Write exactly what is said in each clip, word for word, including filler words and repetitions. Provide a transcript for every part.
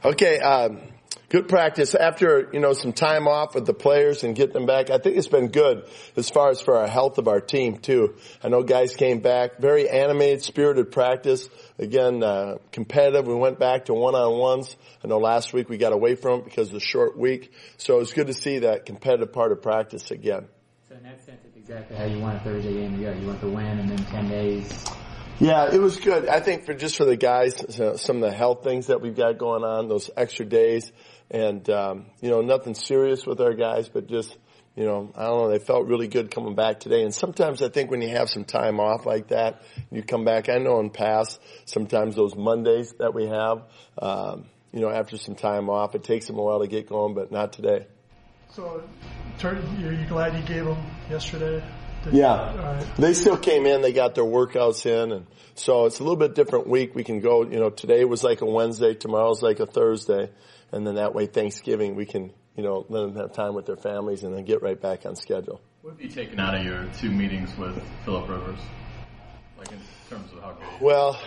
Okay, um, good practice. After, you know, some time off with the players and get them back, I think it's been good as far as for our health of our team, too. I know guys came back, very animated, spirited practice. Again, uh, competitive. We went back to one-on-ones. I know last week we got away from it because of the short week. So it was good to see that competitive part of practice again. So in that sense, it's exactly how you want a Thursday game to go. You want the win and then ten days. Yeah, it was good. I think for just for the guys, some of the health things that we've got going on, those extra days, and um, you know, nothing serious with our guys, but just, you know, I don't know, they felt really good coming back today. And sometimes I think when you have some time off like that, you come back. I know in past, sometimes those Mondays that we have, um, you know, after some time off, it takes them a while to get going, but not today. So, are you glad you gave them yesterday? Yeah, right. They still came in. They got their workouts in, and so it's a little bit different week. We can go, you know, today was like a Wednesday, tomorrow's like a Thursday, and then that way Thanksgiving we can, you know, let them have time with their families and then get right back on schedule. What have you taken out of your two meetings with Philip Rivers, like in terms of how good? Well,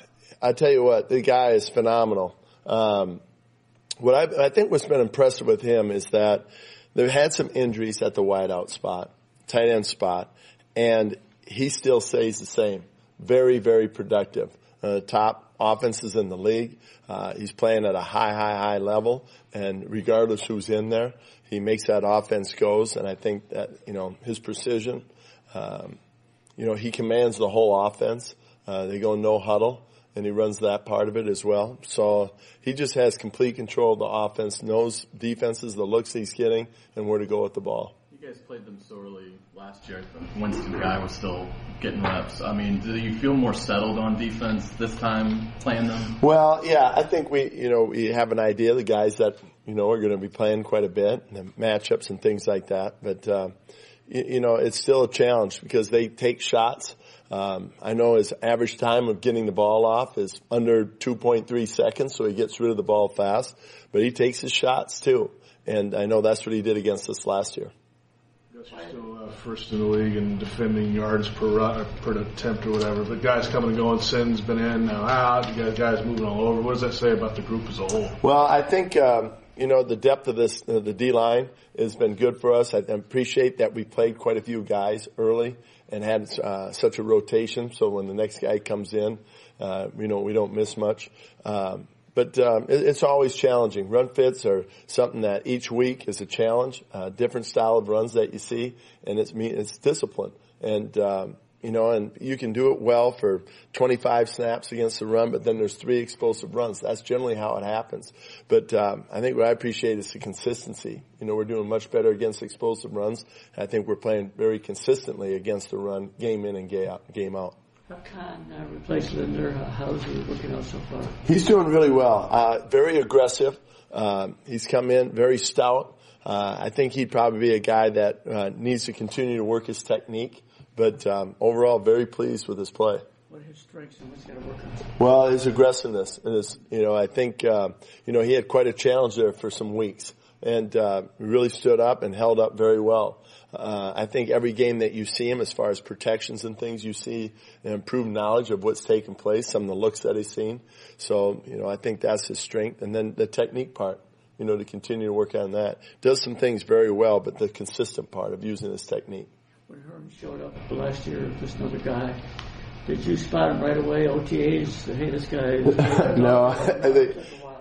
I tell you what, the guy is phenomenal. Um, what I, I think what's been impressive with him is that they've had some injuries at the wideout spot, tight end spot, and he still stays the same. Very, very productive. Uh, top offenses in the league. Uh, he's playing at a high, high, high level, and regardless who's in there, he makes that offense goes, and I think that, you know, his precision, um, you know, he commands the whole offense. Uh, they go no huddle, and he runs that part of it as well. So he just has complete control of the offense, knows defenses, the looks he's getting, and where to go with the ball. You guys played them so early last year. The Winston guy was still getting reps. I mean, do you feel more settled on defense this time playing them? Well, yeah, I think we, you know, we have an idea of the guys that, you know, are going to be playing quite a bit, and the matchups and things like that. But, uh, you, you know, it's still a challenge because they take shots. Um, I know his average time of getting the ball off is under two point three seconds, so he gets rid of the ball fast. But he takes his shots, too. And I know that's what he did against us last year. You're still uh, first in the league in defending yards per run, per attempt or whatever. But guys coming and going, Sin's been in, now out. You got guys moving all over. What does that say about the group as a whole? Well, I think um, you know the depth of this, uh, the D line has been good for us. I appreciate that we played quite a few guys early and had uh, such a rotation. So when the next guy comes in, uh, you know we don't miss much. Um, But um, it, it's always challenging. Run fits are something that each week is a challenge, uh, different style of runs that you see, and it's it's discipline. And um, you know, and you can do it well for twenty-five snaps against the run, but then there's three explosive runs. That's generally how it happens. But um, I think what I appreciate is the consistency. You know, we're doing much better against explosive runs. I think we're playing very consistently against the run, game in and game out. Game out. Khan uh, replaced Linder. How's he working out so far? He's doing really well. Uh, very aggressive. Uh, he's come in very stout. Uh, I think he'd probably be a guy that uh, needs to continue to work his technique. But um, overall, very pleased with his play. What are his strengths and what's he got to work on? Well, his aggressiveness. And his, you know, I think uh, you know he had quite a challenge there for some weeks, and uh, really stood up and held up very well. Uh, I think every game that you see him, as far as protections and things, you see an improved knowledge of what's taking place, some of the looks that he's seen. So, you know, I think that's his strength. And then the technique part, you know, to continue to work on that. Does some things very well, but the consistent part of using his technique. When Herm showed up last year, just another guy, did you spot him right away, O T As? Hey, this guy is... No, I think...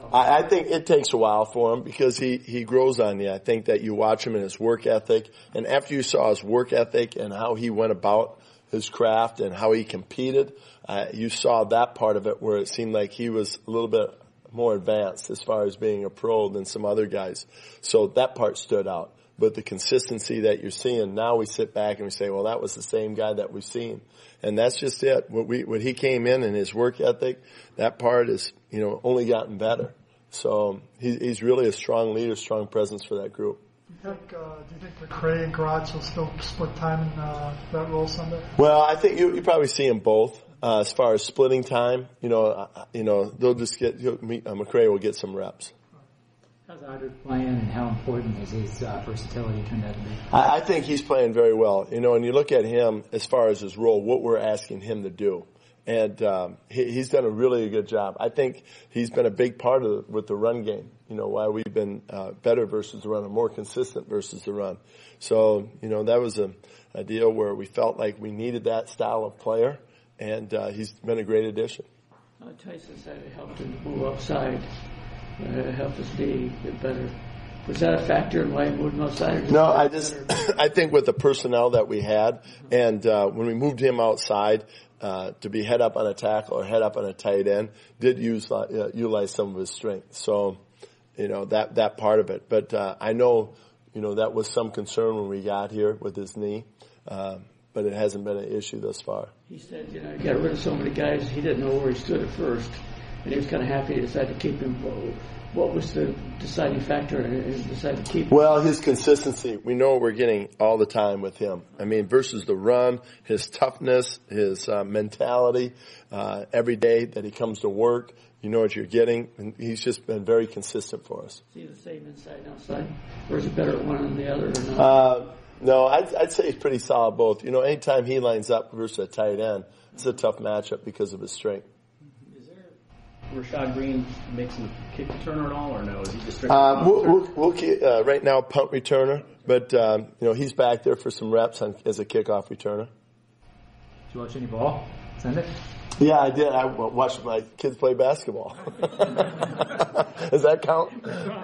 I think it takes a while for him because he, he grows on you. I think that you watch him in his work ethic, and after you saw his work ethic and how he went about his craft and how he competed, uh, you saw that part of it where it seemed like he was a little bit more advanced as far as being a pro than some other guys. So that part stood out. But the consistency that you're seeing, now we sit back and we say, well, that was the same guy that we've seen. And that's just it. What we, when he came in and his work ethic, that part is, you know, only gotten better. So he, he's really a strong leader, strong presence for that group. Do you think, uh, do you think McCray and Gratz will still split time in uh, that role Sunday? Well, I think you, you probably see them both. Uh, as far as splitting time, you know, uh, you know, they'll just get, he'll meet, uh, McCray will get some reps. How's Audric playing, and how important is his uh, versatility turned out to be? I, I think he's playing very well. You know, and you look at him as far as his role, what we're asking him to do. And um, he, he's done a really good job. I think he's been a big part of with the run game. You know, why we've been uh, better versus the run, and more consistent versus the run. So, you know, that was a, a deal where we felt like we needed that style of player, and uh, he's been a great addition. Uh, Tyson said it helped him move outside. Uh, it helped us be better. Was that a factor in why he moved him outside? No, I just I think with the personnel that we had, and uh, when we moved him outside, Uh, to be head up on a tackle or head up on a tight end, did use uh, utilize some of his strength. So, you know, that that part of it. But uh, I know, you know, that was some concern when we got here with his knee, uh, but it hasn't been an issue thus far. He said, you know, he got rid of so many guys, he didn't know where he stood at first, and he was kind of happy he decided to keep him. What was the deciding factor in deciding to keep him? Well, his consistency. We know what we're getting all the time with him. I mean, versus the run, his toughness, his uh, mentality, uh, every day that he comes to work, you know what you're getting. And he's just been very consistent for us. Is he the same inside and outside? Or is it better at one than the other or not? Uh, no, I'd, I'd say he's pretty solid both. You know, anytime he lines up versus a tight end, it's a tough matchup because of his strength. Rashad Green makes him kick returner at all, or no? Is he just uh, we'll, we'll, we'll keep, uh, right now punt returner, but um, you know he's back there for some reps on, as a kickoff returner. Did you watch any ball Sunday? Yeah, I did. I watched my kids play basketball. Does that count?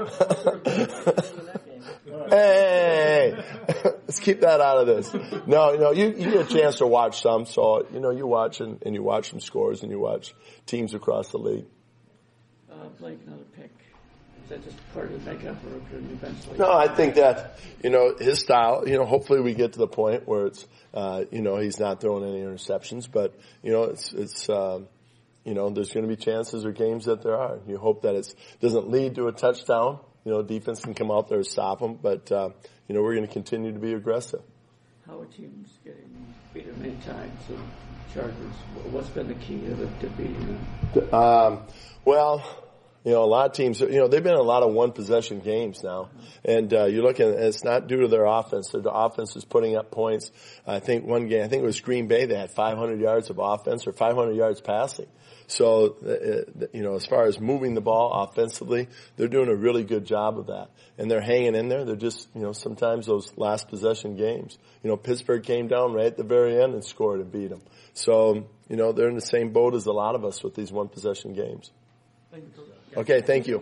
Hey, let's keep that out of this. No, you know, you, you get a chance to watch some, so you know you watch and, and you watch some scores and you watch teams across the league. Uh, Blake, another pick. Is that just part of the makeup, or could it eventually? No, I think that, you know, his style, you know, hopefully we get to the point where it's, uh, you know, he's not throwing any interceptions, but, you know, it's, it's, um, you know, there's going to be chances or games that there are. You hope that it doesn't lead to a touchdown. You know, defense can come out there and stop them, but, uh, you know, we're going to continue to be aggressive. How are teams getting beaten many times? So Chargers, what's been the key to, to beating them? Um, well, you know, a lot of teams, you know, they've been in a lot of one-possession games now. And uh, you're looking, it's not due to their offense. Their offense is putting up points. I think one game, I think it was Green Bay, they had five hundred yards of offense or five hundred yards passing. So, uh, you know, as far as moving the ball offensively, they're doing a really good job of that. And they're hanging in there. They're just, you know, sometimes those last possession games. You know, Pittsburgh came down right at the very end and scored and beat them. So, you know, they're in the same boat as a lot of us with these one-possession games. Okay, thank you.